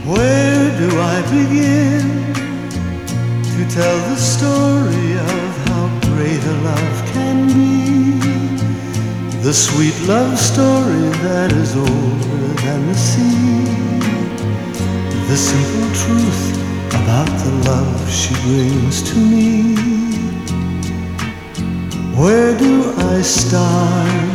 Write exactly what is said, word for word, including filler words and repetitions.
Where do I begin to tell the story of how great a love can be? The sweet love story that is older than the sea. The simple truth about the love she brings to me. Where do I start